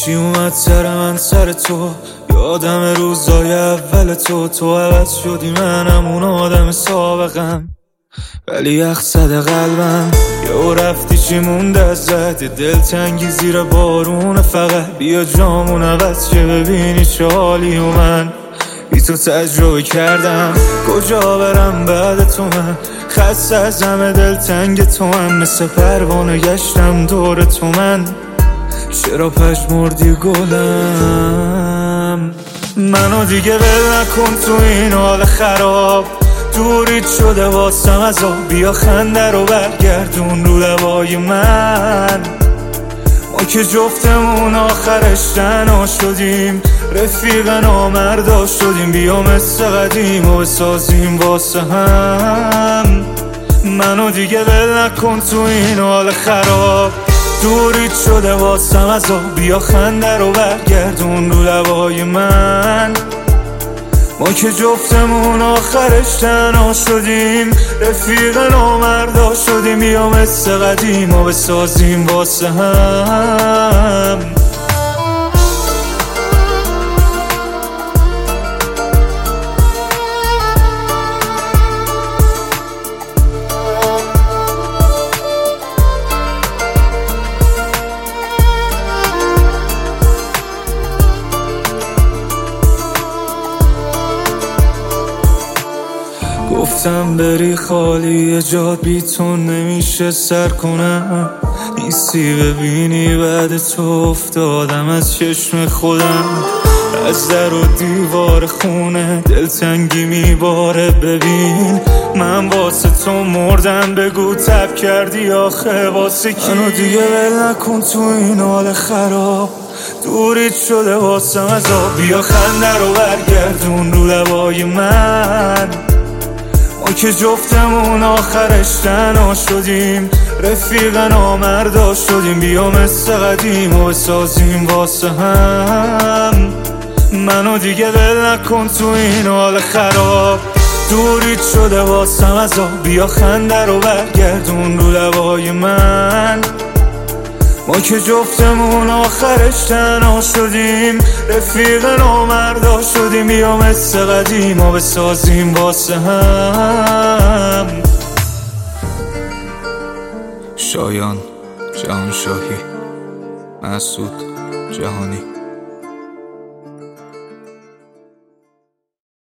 چی اومد سر من سر تو، یادم روزای اول تو عوض شدی، منم اون آدم سابقم، ولی یخ زده قلبم. یهو رفتی چی مونده ازت، دلتنگی زیر بارون، فقط بیا جامون عوض شه ببینی چه حالی. و من بی تو تجربه کردم، کجا برم بعد تو، من خسته از همه دلتنگ تو هم، مثل پروانه گشتم دور تو، من چرا پژمردی گلم. منو دیگه ول نکن تو این حال خراب، دوریت شده واسم از آب، بیا خنده رو برگردون رو لبای من. ما که جفتمون آخرش تنها شدیم، رفیق نامردا شدیم، بیا مثل قدیم و بسازیم واسه هم. منو دیگه ول نکن تو این حال خراب، دوریت شده واسم از آب، بیا خنده رو برگردون رو لبای من. ما که جفتمون آخرش تنها شدیم، رفیق نامردا شدیم، بیا مثل قدیم و بسازیم واسه هم. گفتم بری خالی جات، بی تو نمیشه سر کنم، نیستی ببینی بعد تو افتادم از چشم خودم. از در و دیوار خونه دلتنگی میباره، ببین من واسه تو مردم، بگو تب کردی آخه واسه کی. منو دیگه ول نکن تو این حال خراب، دوریت شده واسم از آب، بیا خنده رو برگردون رو لبای من. ما که جفتمون آخرش تنها شدیم، رفیق نامردا شدیم، بیا مثل قدیم و بسازیم واسه هم. منو دیگه ول نکن تو این حال خراب، دوریت شده واسم از آب، بیا خنده رو برگردون رو لبای من. ما که جفتمون آخرش تنها شدیم، رفیق نامردا شدیم، بیا مثل قدیم و بسازیم واسه هم. شایان جهانشاهی، مسعود جهانی.